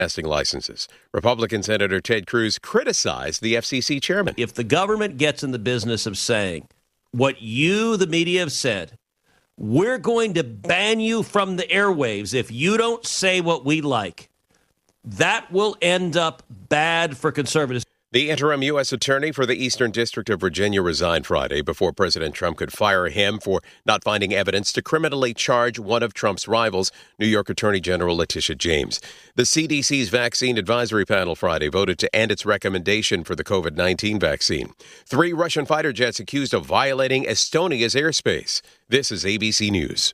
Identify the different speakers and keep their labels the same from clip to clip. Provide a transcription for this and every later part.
Speaker 1: broadcasting licenses. Republican Senator Ted Cruz criticized the FCC chairman.
Speaker 2: If the government gets in the business of saying what you, the media, have said, we're going to ban you from the airwaves if you don't say what we like, that will end up bad for conservatives.
Speaker 1: The interim U.S. attorney for the Eastern District of Virginia resigned Friday before President Trump could fire him for not finding evidence to criminally charge one of Trump's rivals, New York Attorney General Letitia James. The CDC's vaccine advisory panel Friday voted to end its recommendation for the COVID-19 vaccine. 3 Russian fighter jets accused of violating Estonia's airspace. This is ABC News.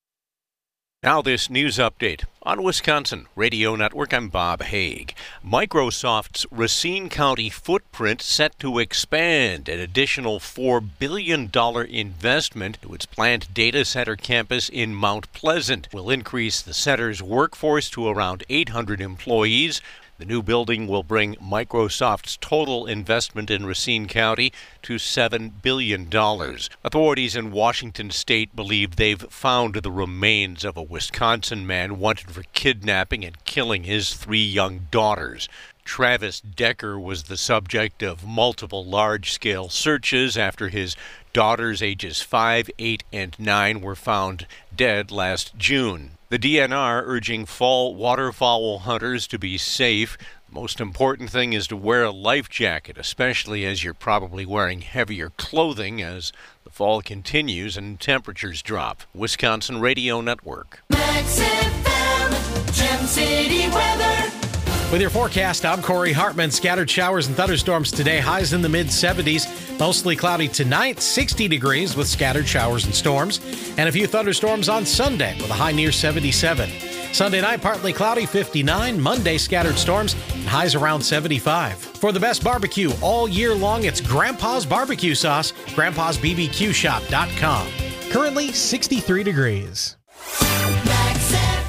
Speaker 3: Now this news update on Wisconsin Radio Network. I'm Bob Haig. Microsoft's Racine County footprint set to expand. An additional $4 billion investment to its planned data center campus in Mount Pleasant will increase the center's workforce to around 800 employees. The new building will bring Microsoft's total investment in Racine County to $7 billion. Authorities in Washington state believe they've found the remains of a Wisconsin man wanted for kidnapping and killing his 3 young daughters. Travis Decker was the subject of multiple large-scale searches after his daughters, ages 5, 8, and 9, were found dead last June. The DNR urging fall waterfowl hunters to be safe. The most important thing is to wear a life jacket, especially as you're probably wearing heavier clothing as the fall continues and temperatures drop. Wisconsin Radio Network.
Speaker 4: Max FM, Gem City weather.
Speaker 5: With your forecast, I'm Corey Hartman. Scattered showers and thunderstorms today. Highs in the mid-70s. Mostly cloudy tonight, 60 degrees with scattered showers and storms. And a few thunderstorms on Sunday with a high near 77. Sunday night, partly cloudy, 59. Monday, scattered storms and highs around 75. For the best barbecue all year long, it's Grandpa's Barbecue Sauce. Grandpa'sBBQShop.com. Currently 63 degrees.
Speaker 4: Max FM.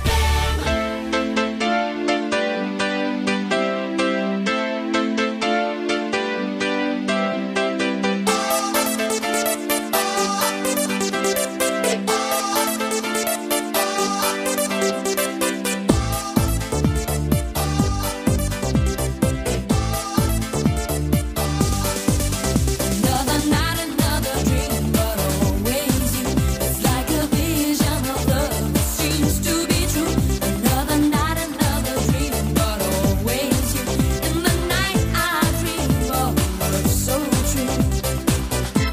Speaker 4: Another night, another dream, but always you. It's like a vision of love that seems to be true. Another night, another dream, but always you. In the night I dream of love so true.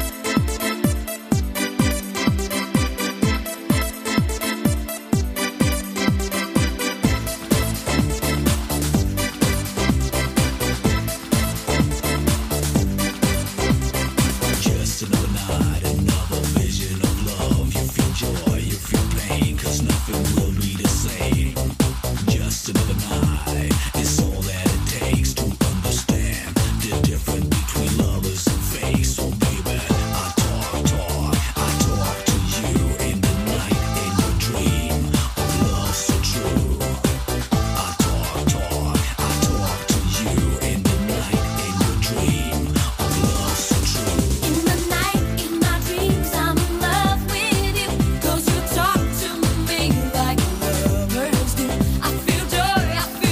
Speaker 6: Just another night, another vision of love. You feel joy, you feel pain, 'cause nothing will be the same. Just another night, it's all that it takes to understand the difference between lovers and fake. So baby, I talk to you in the night, in your dream of love so true. I talk to you in the night, in your dream of love so true.
Speaker 4: In the night, in my dreams, I'm in love with you. 'Cause you talk to me like lovers do. I feel joy, I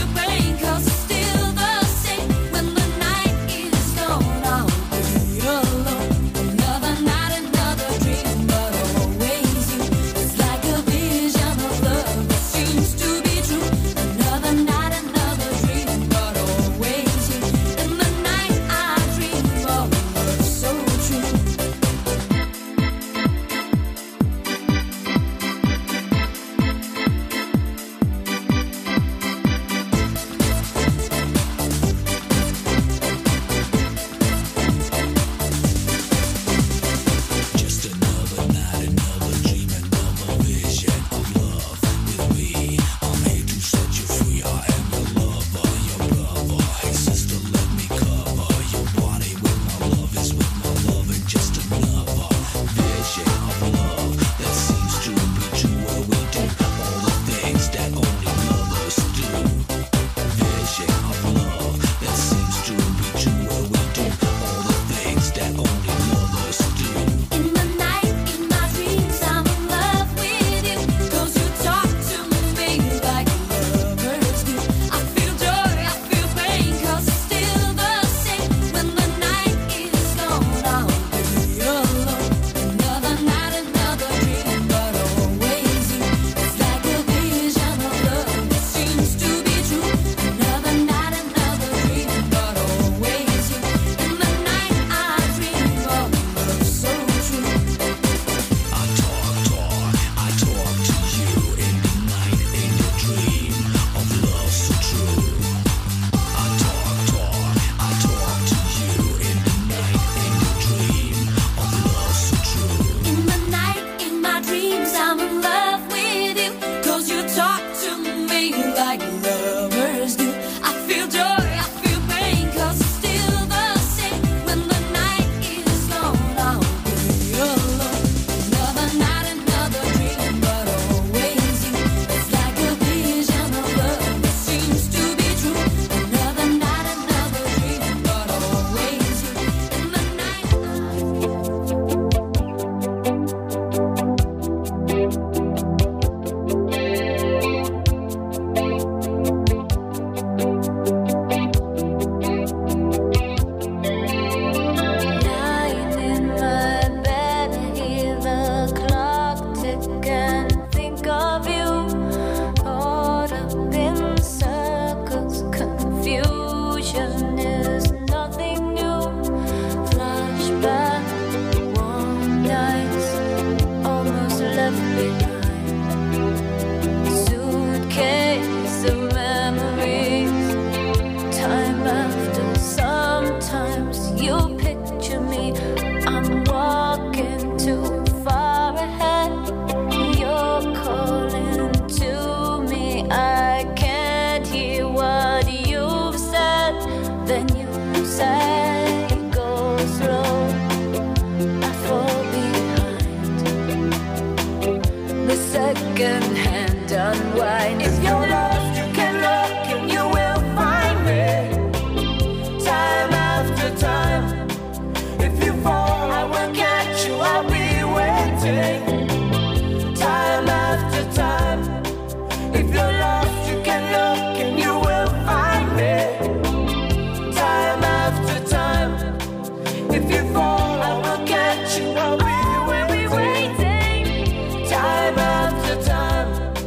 Speaker 4: second-hand unwind. If you're lost, you can look and you will find me. Time after time. If you fall, I will catch you. I'll be waiting. Time after time. If you're lost, you can look and you will find me. Time after time. If you fall, I will catch you. I'll be waiting. Time after time.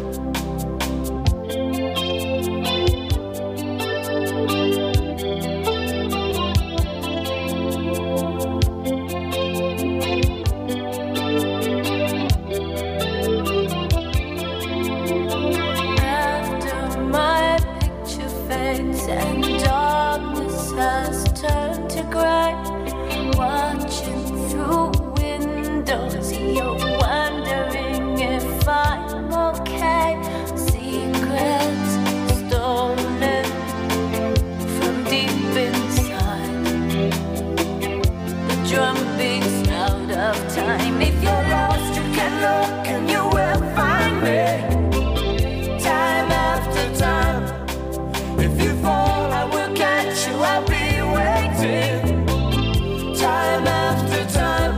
Speaker 4: After my picture fades and darkness has turned to gray, watching through windows, you're wondering if I'm okay. Secrets stolen from deep inside. The drum beats out of time. If you're lost, you can look and you will find me. Time after time. If you fall, I will catch you. I'll be waiting. Time after time.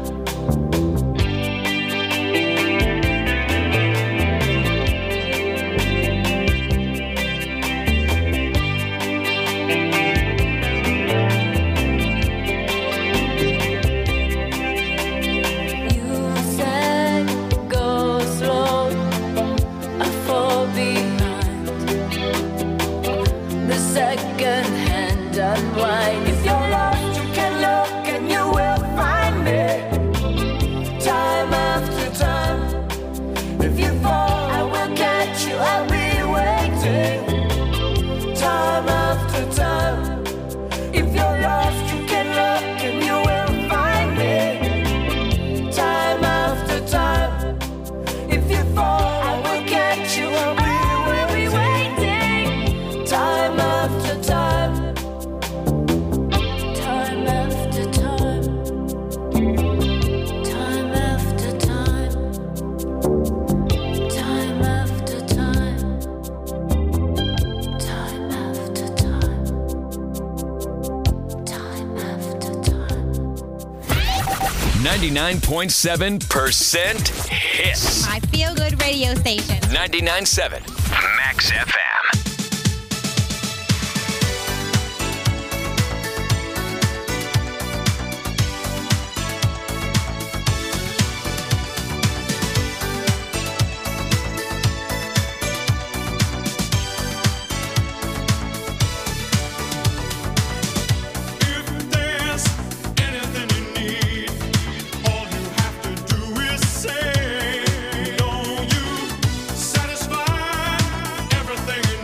Speaker 4: You said go slow, I fall behind. The second-hand unwind. If you're lost, you can look and you will find me. Time after time. If you fall, I will catch you. I'll be waiting. Time after time. If you're lost, you can look and you will find me. Time after time. If you fall, I will catch you. I'll be waiting. Time after time. Time after time. Time after time. Time after time. Time after time. Time after time.
Speaker 7: 99.7% hits.
Speaker 8: My feel-good radio station.
Speaker 7: 99.7 Max FM.
Speaker 9: If there's anything you need, all you have to do is say, don't you satisfy everything you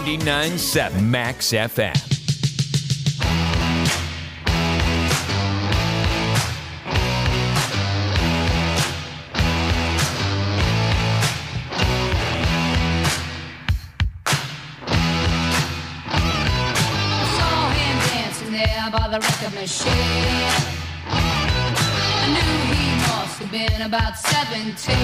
Speaker 7: 99.7 Max FM.
Speaker 4: Saw him dancing there by the record machine. I knew he must have been about 17.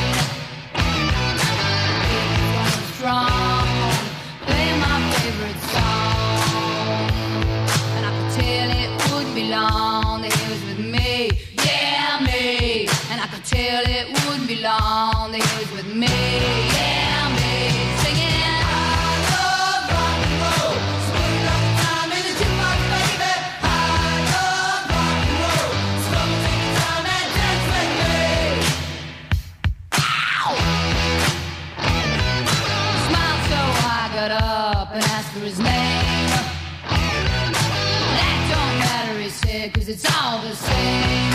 Speaker 4: He was strong, playing my favorite song, and I could tell it wouldn't be long that he was with me, yeah me. And I could tell it wouldn't be long that he was with me, yeah me. Singing. Up and asked for his name. That don't matter, he said, 'cause it's all the same.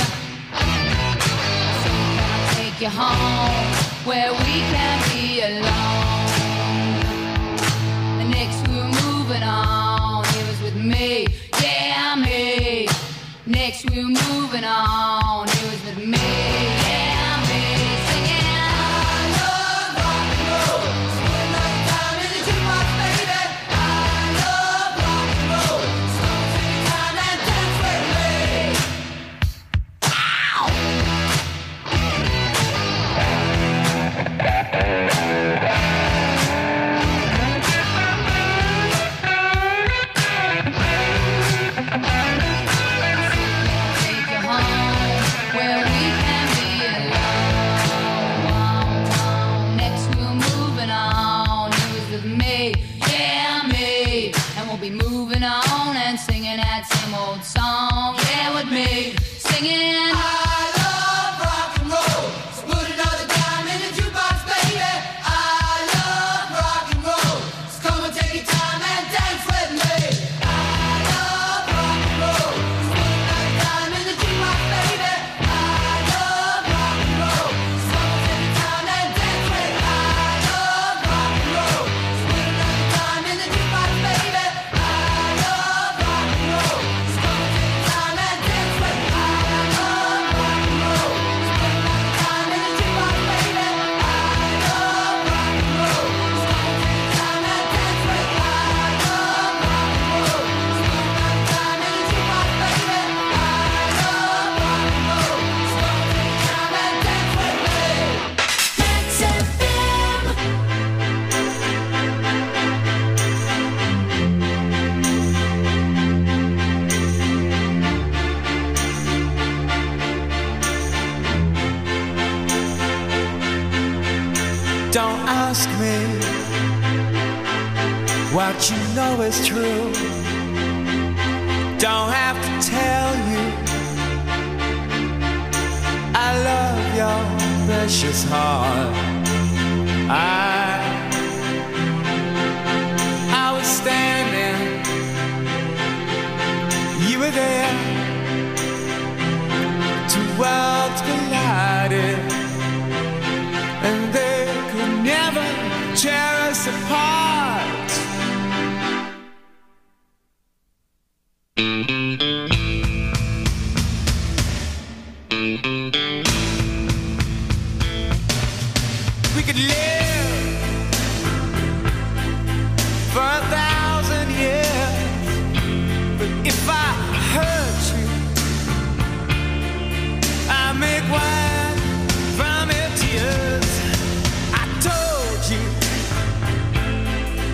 Speaker 4: So can I take you home where we can be alone? And next we were moving on. He was with me, yeah me. Next we were moving on. He was with me, yeah me. Singing. Song, yeah, with me, singing. I love rock and roll. So put another dime in the jukebox, baby. I love rock and roll. So come and take your time and dance with me. I love rock and roll. So put another dime in the jukebox, baby. I love rock and roll. So come and take your time and dance with me. I love rock and roll. So put another dime in the jukebox, baby. I love rock and roll.
Speaker 10: Don't ask me what you know is true. Don't have to tell you I love your precious heart. I was standing, you were there. Two worlds collided, and they could never tear us apart. We could live for 1,000 years, but if I hurt you, I make wine from your tears. I told you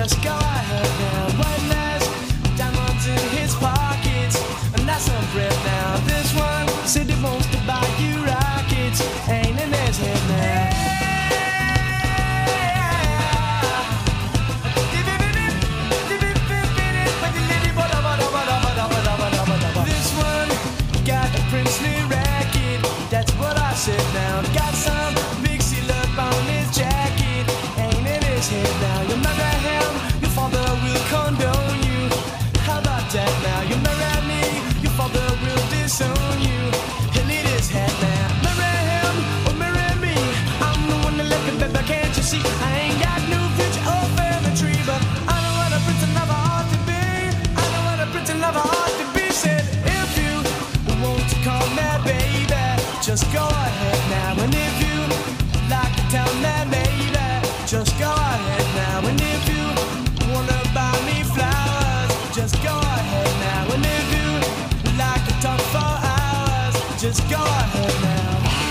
Speaker 10: Just go ahead now. White lash, diamonds in his pockets, and that's some bread now. This one said he wants to buy you rockets, ain't in his head now. This one got a princely racket, that's what I said now. Got some big seal up on his jacket, ain't in his head now. You marry him, your father will condone you. How about that now? You marry me, your father will disown you. He'll eat his head now. Marry him or marry me, I'm the one that left the baby, can't you see? I ain't got no future or family tree, but I know what a prince never ought to be. I know what a prince never ought to be. Said if you want to call me baby, just go ahead now. And if you like to tell me maybe, just go ahead now. And if you wanna buy me flowers, just go ahead now. And if you like to talk for hours, just go ahead now.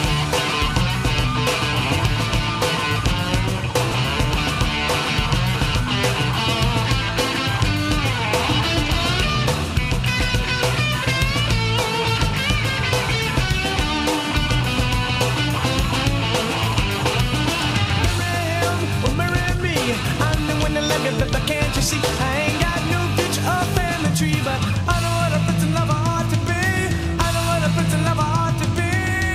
Speaker 10: But can't you see? I ain't got no future or family tree, but I know what a prince and lover ought to be. I know what a prince and lover ought to be.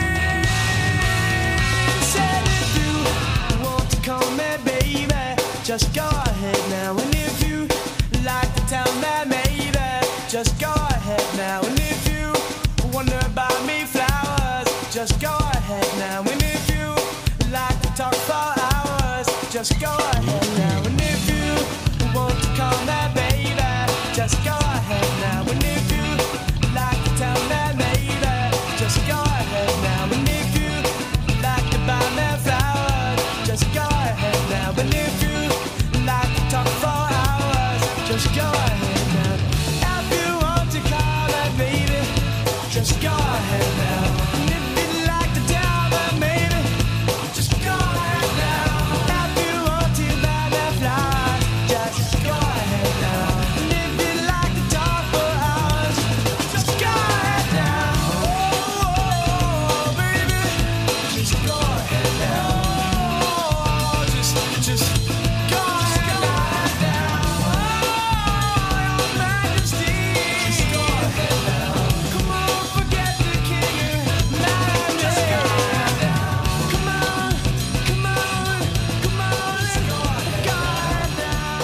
Speaker 10: Said if you want to call me baby, just go ahead now. And if you like to tell me maybe, just go ahead now. And if you wonder buy me flowers, just go ahead now. And if you like to talk for hours, just go ahead now. And if you want to call me baby, just go ahead now. And if you like to tell me maybe, just go ahead now. And if you like to buy me flowers, just go ahead now. And if you like to talk for hours, just go ahead now. If you want to call me baby, just go ahead now. And if you like to tell me maybe, just go ahead now. If you want to buy me flowers, just go ahead now. And if you like to talk for hours, just go ahead now. Oh, baby, just go ahead now. Oh, just go ahead now. Oh, your Majesty, just go ahead now. Come on, forget the king and marry me. Just go ahead now. Come on, come on, come on, let's go ahead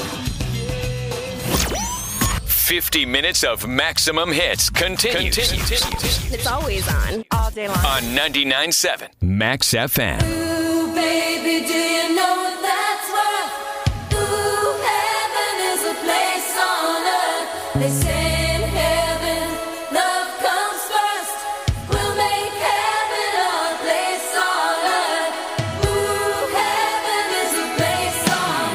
Speaker 10: now.
Speaker 7: 50 minutes of maximum hits continues
Speaker 8: It's always on, all day long.
Speaker 7: on 99.7 Max FM.
Speaker 4: Ooh, baby, do you know what that's worth? Ooh, heaven is a place on earth. They say in heaven, love comes first. We'll make heaven our place on earth. Ooh, heaven is a place on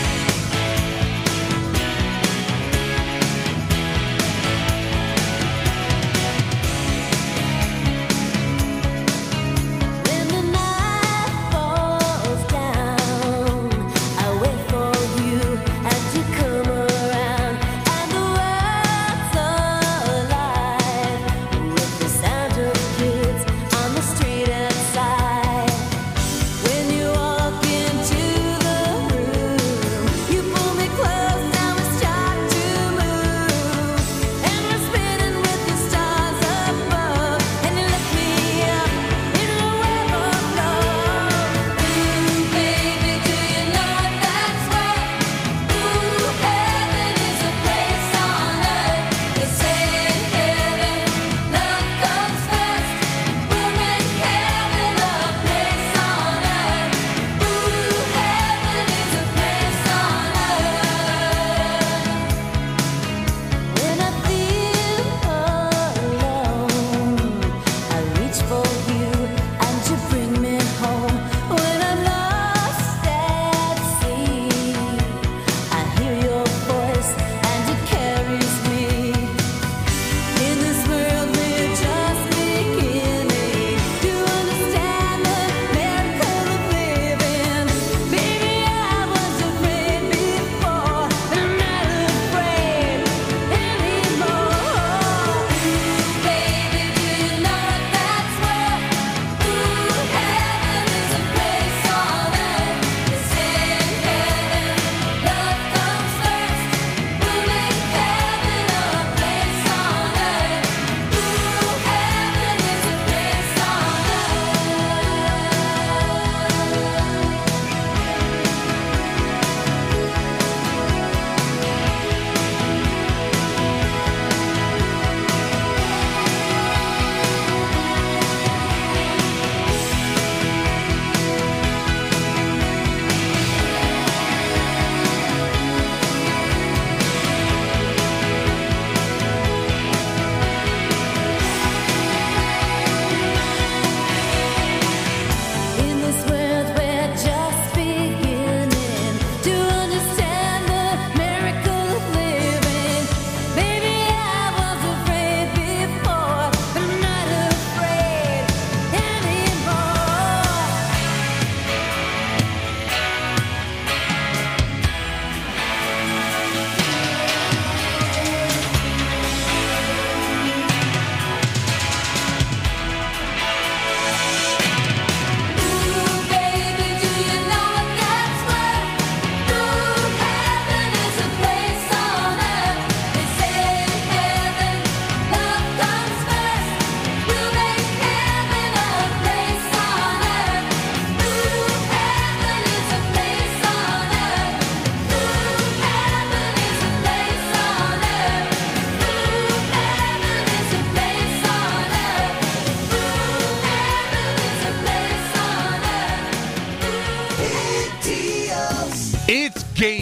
Speaker 4: earth.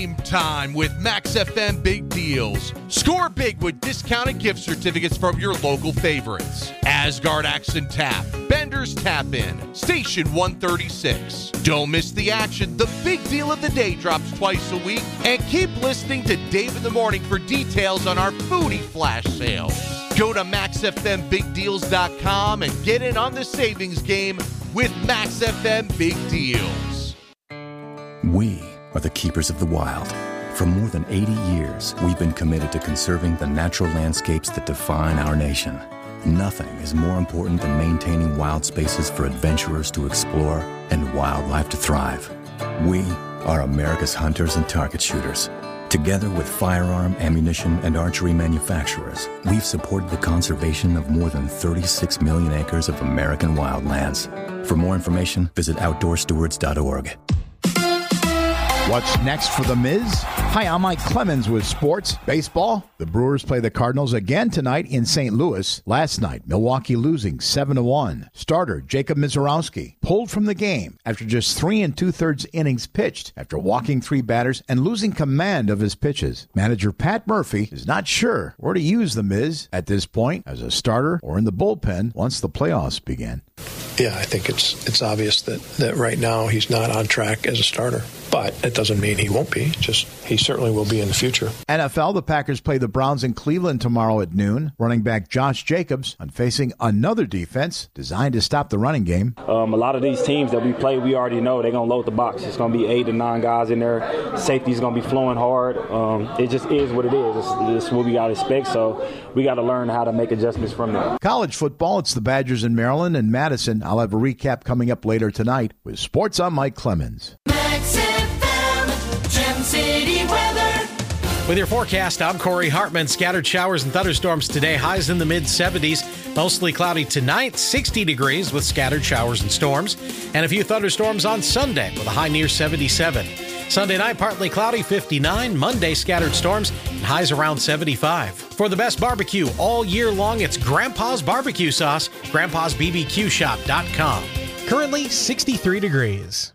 Speaker 11: game time with Max FM Big Deals. Score big with discounted gift certificates from your local favorites. Asgard Accent Tap, Bender's Tap In, Station 136. Don't miss the action. The big deal of the day drops twice a week. And keep listening to Dave in the Morning for details on our foodie flash sales. Go to MaxFMBigDeals.com and get in on the savings game with Max FM Big Deals.
Speaker 12: We are the keepers of the wild. For more than 80 years, we've been committed to conserving the natural landscapes that define our nation. Nothing is more important than maintaining wild spaces for adventurers to explore and wildlife to thrive. We are America's hunters and target shooters. Together with firearm, ammunition, and archery manufacturers, we've supported the conservation of more than 36 million acres of American wildlands. For more information, visit OutdoorStewards.org.
Speaker 13: What's next for The Miz? Hi, I'm Mike Clemens with sports. Baseball. The Brewers play the Cardinals again tonight in St. Louis. Last night, Milwaukee losing 7-1. Starter Jacob Mizorowski pulled from the game after just 3 2/3 innings pitched after walking 3 batters and losing command of his pitches. Manager Pat Murphy is not sure where to use The Miz at this point, as a starter or in the bullpen once the playoffs begin.
Speaker 14: Yeah, I think it's obvious that right now he's not on track as a starter. But it doesn't mean he won't be. Just he certainly will be in the future.
Speaker 13: NFL, the Packers play the Browns in Cleveland tomorrow at noon. Running back Josh Jacobs on facing another defense designed to stop the running game.
Speaker 15: A lot of these teams that we play, we already know they're going to load the box. It's going to be 8 to 9 guys in there. Safety's going to be flowing hard. It just is what it is. It's what we got to expect. So we got to learn how to make adjustments from that.
Speaker 13: College football, it's the Badgers in Maryland and Madison. I'll have a recap coming up later tonight with Sports. I'm Mike Clemens.
Speaker 4: Gem City weather.
Speaker 5: With your forecast, I'm Corey Hartman. Scattered showers and thunderstorms today. Highs in the mid-70s. Mostly cloudy tonight, 60 degrees with scattered showers and storms. And a few thunderstorms on Sunday with a high near 77. Sunday night, partly cloudy, 59. Monday, scattered storms and highs around 75. For the best barbecue all year long, it's Grandpa's Barbecue Sauce. Grandpa'sBBQShop.com. Currently 63 degrees.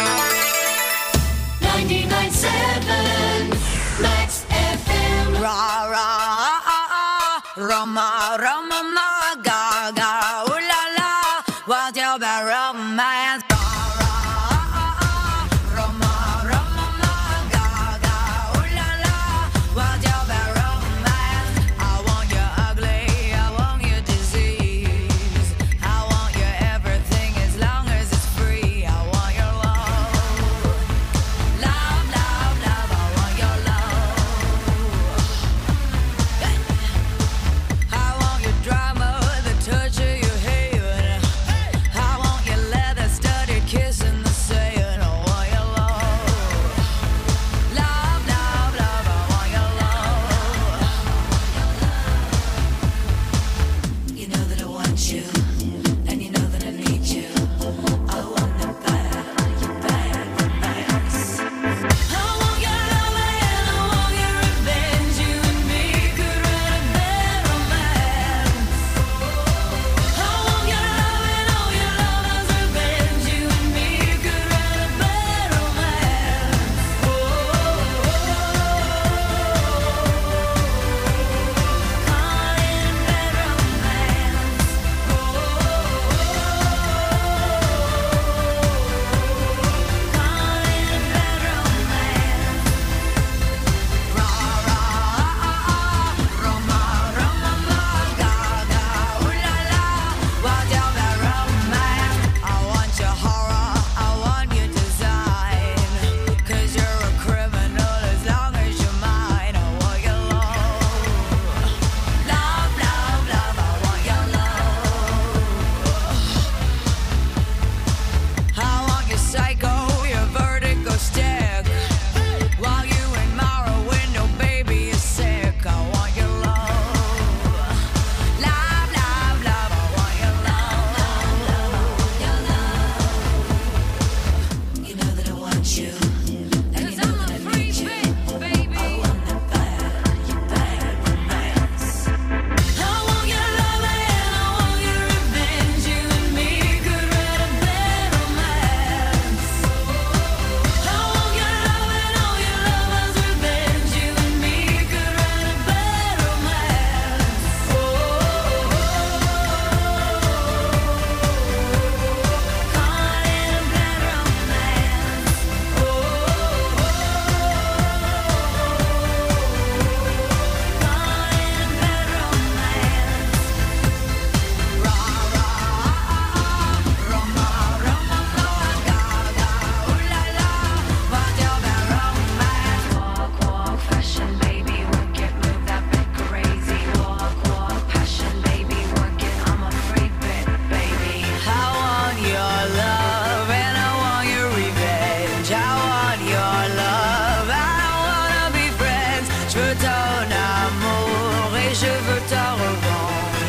Speaker 4: 99.7 Max FM.
Speaker 16: Ra ra Rama Rama ma ga ga ooh la la. What's your bad romance?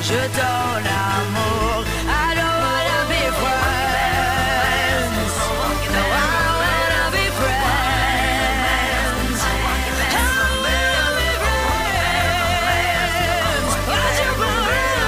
Speaker 16: je donne l'amour. I don't wanna be friends. No, I don't wanna be friends. I don't wanna be friends. Why'd you borrow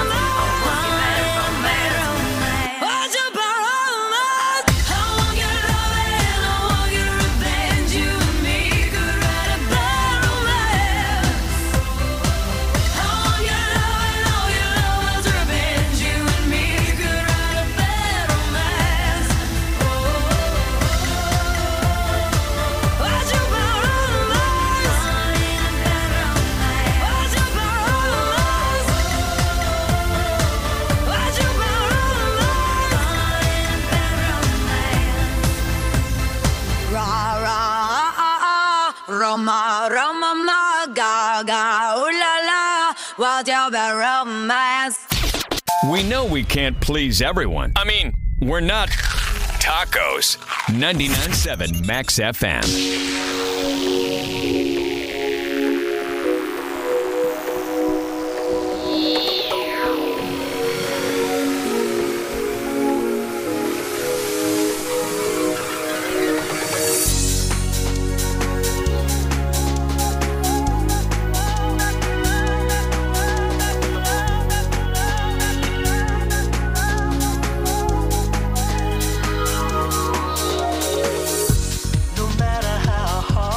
Speaker 16: romance? Why'd you borrow romance? I want your love and I want your revenge. You and me could write a bad romance. I want your love and all your love's revenge. You and me could write a bad romance. Why'd you borrow romance? Why'd you borrow romance? Why'd you borrow romance? Ra ra Roma Roma ma ga ga ooh la la, what's your bad romance?
Speaker 7: We know we can't please everyone. I mean, we're not tacos. 99.7 Max FM.
Speaker 10: No matter how hard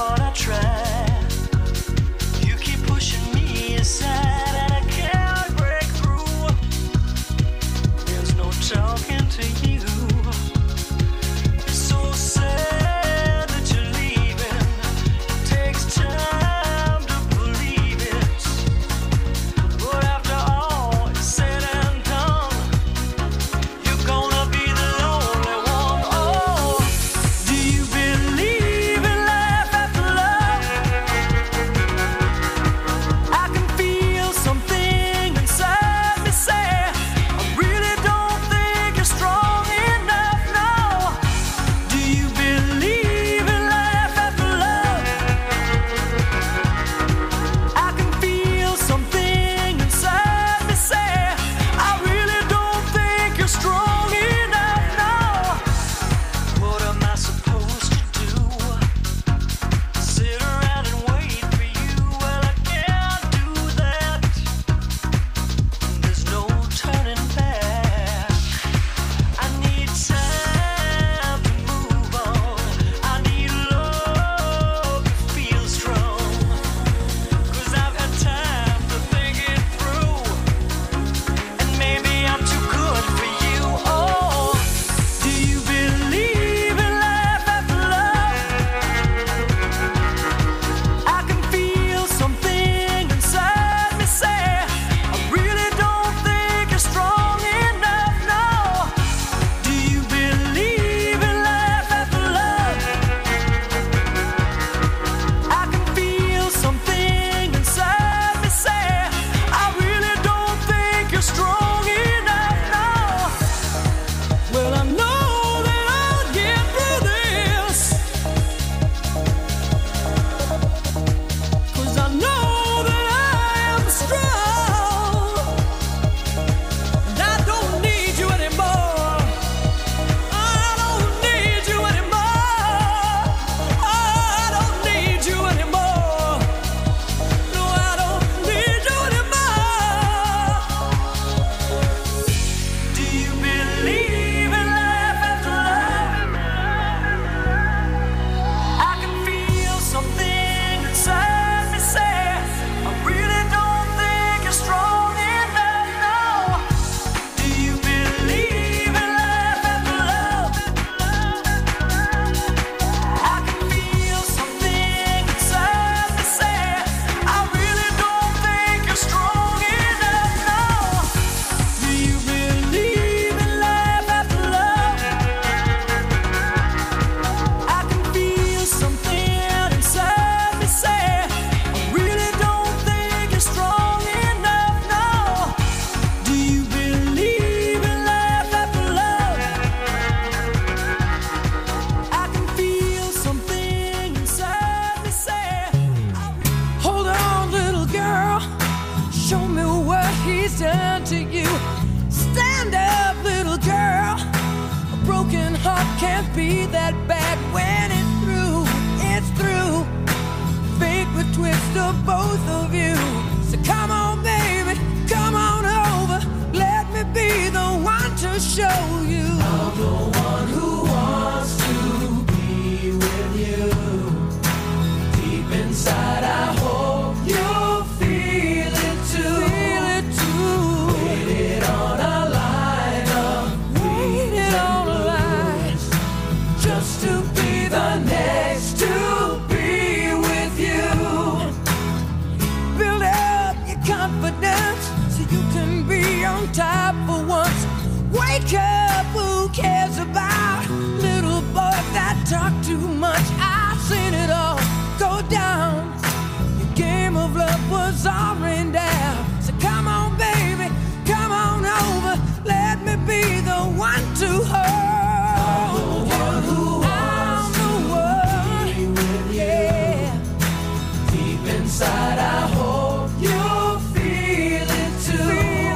Speaker 10: wake up, who cares about little boys that talk too much? I've seen it all go down. Your game of love was all rained down. So come on, baby, come on over. Let me be the one to hold. I'm the one, yeah. Deep inside, I hope you feel it too.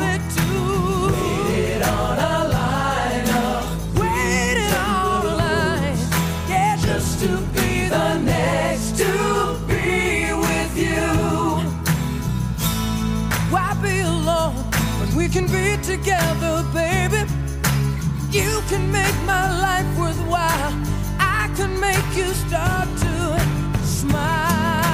Speaker 10: Waited on a lineup. Waited on a line. Yeah, just to be the next to be with you. Why be alone when we can be together, baby? You can make my life worthwhile. I can make you start to smile.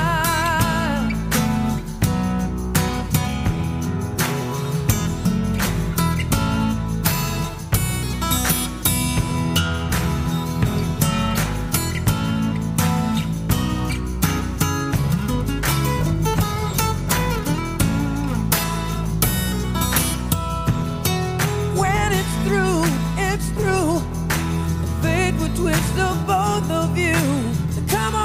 Speaker 10: When it's through, it's through. The fate would twist of both of you. So come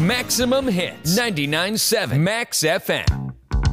Speaker 7: Maximum hits. 99.7 Max FM.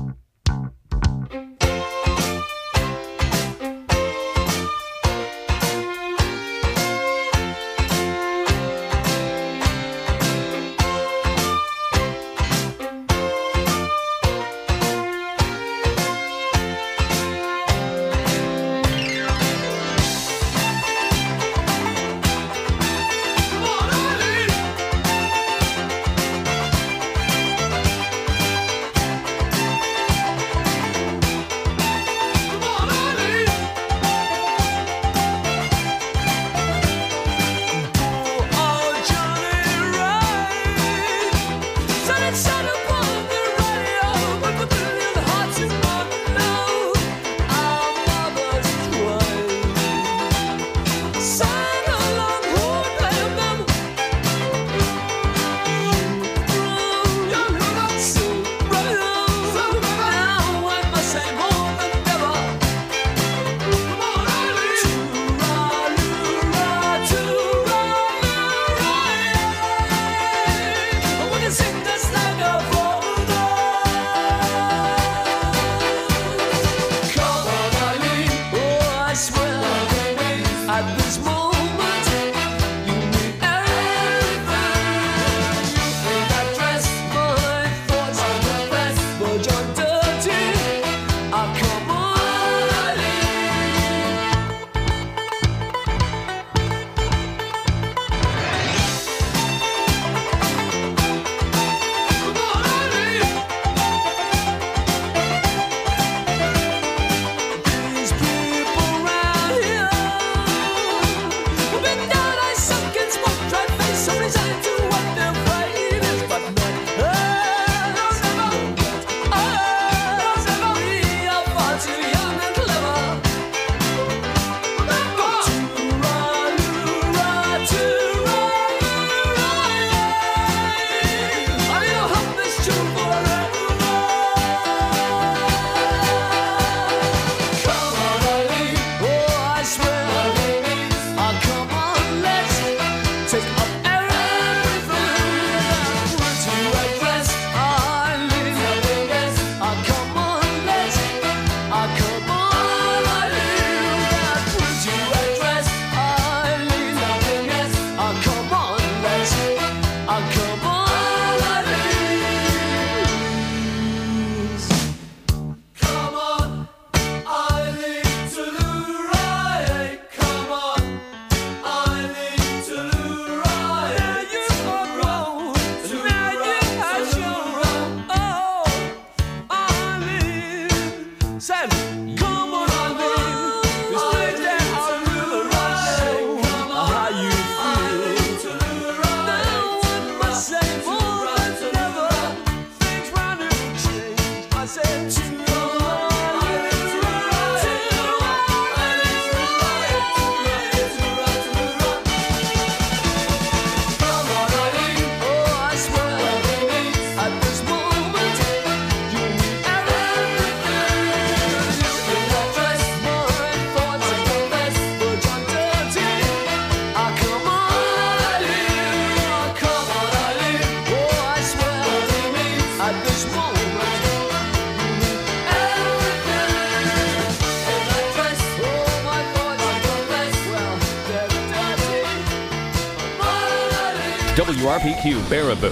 Speaker 7: WRPQ Baraboo,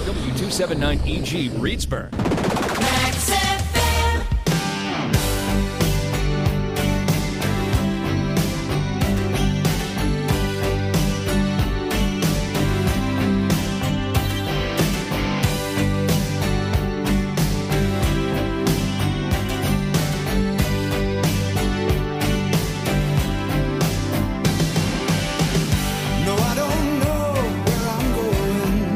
Speaker 7: W279EG Reedsburg.
Speaker 9: No, I don't know where I'm going,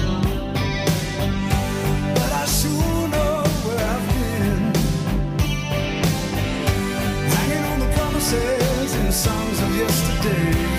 Speaker 9: but I sure know where I've been. Hanging on the promises and songs of yesterday.